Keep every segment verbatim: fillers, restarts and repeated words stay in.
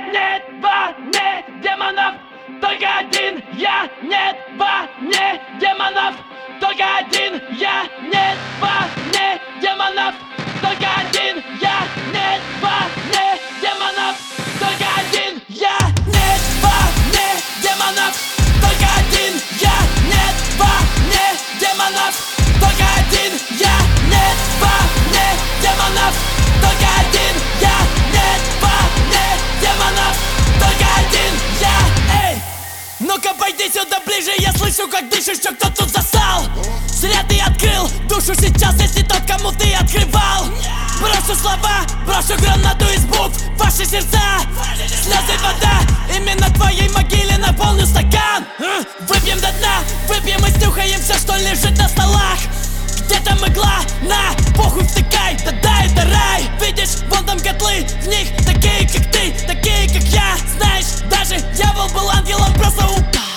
нет во мне демонов, только один я, нет во мне демонов, только один я, нет во мне демонов, только один я, нет во мне демонов, только один я, нет во мне демонов, только один я, нет во мне демонов, только один я, нет во мне демонов, только один я, нет во мне демонов, только один я. Эй, ну-ка пойди сюда ближе, я слышу, как дышишь, что кто тут засал. Зря ты открыл душу сейчас, если тот, кому ты открывал. Брошу слова, брошу гранату из букв, ваши сердца, слезы, вода, именно твоей могиле наполню стакан. Выпьем до дна, выпьем и снюхаем все, что лежит на столах. Где-то мгла, на, похуй втыкай, да-да, это рай. Видишь, вон там котлы, в них такие, как ты, такие, как я. Знаешь, даже дьявол был ангелом, просто упал.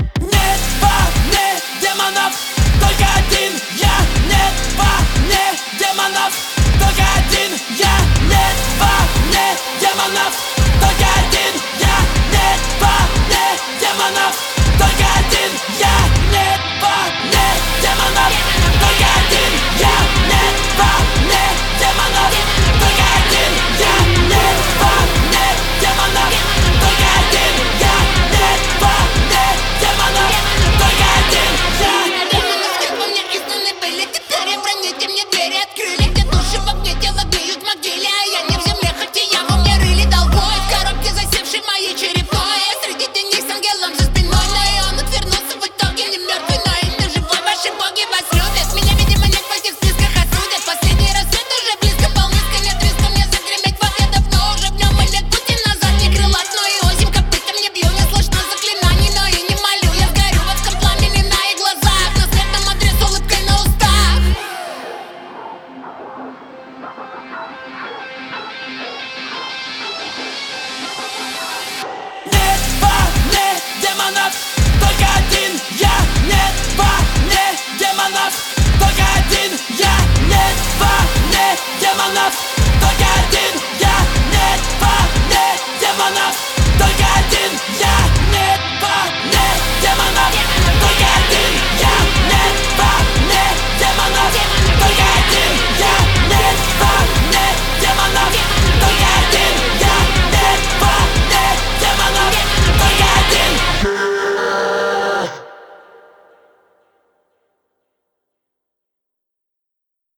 Нет во мне демонов, только один я, нет во мне демонов, только один я, нет во мне демонов, только один я, нет во мне демонов, только один я, нет во мне демонов, только один я, нет во мне демонов, только один я, нет во мне демонов, только один я, нет во мне демонов, только один я. Демонов нет во мне, изгнаны были теперь, броните мне двери, открыли, где души в огне, тело гниют в могиле, а я не в земле, хотя я во мне рыли долгой, в коробке засевшей моей черепной, среди теней с ангелом за спиной, но и он отвернулся в итоге, не мертвый, но и не живой, ваши боги вас любят, меня, видимо, нет в этих списках, осудят, последний рассвет уже близко, полныска, нет риска мне загреметь в ответ, давно уже в нем и нет пути назад, не крылат, но и озим копытом не бью, не слышно заклинаний, но и не молю, я сгорю в адском пламени на их глазах, на светом адрес улыбкой на устах. Нет во мне демонов, только один я, нет во мне демонов, только один я, нет во мне демонов.